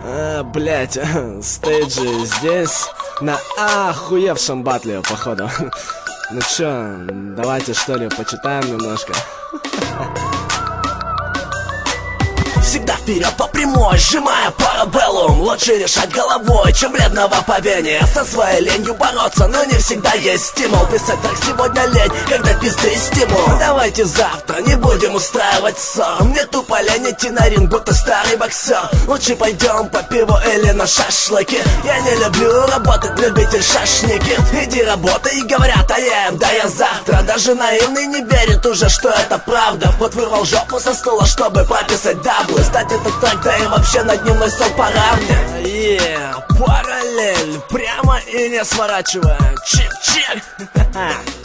Блять, стейджи здесь на охуевшем батле, походу. Ну чё, давайте что ли почитаем немножко. Всегда вперед по прямой, сжимая парабеллум. Лучше решать головой, чем вредного поведения. Со своей ленью бороться, но не всегда есть стимул. Писать так сегодня лень, когда пизды стимул. Давайте завтра не будем устраивать ссор. Мне тупо лень идти на ринг, будто старый боксер. Лучше пойдем по пиву или на шашлыки. Я не люблю работать, любитель шашники. Иди работай, и говорят, да я завтра. Даже наивный не верит уже, что это правда. Вот вырвал жопу со стула, чтобы прописать даблы. Стать этот трек, да и вообще над ним лысел пора мне. Параллель, прямо и не сворачивая. Чик-чик.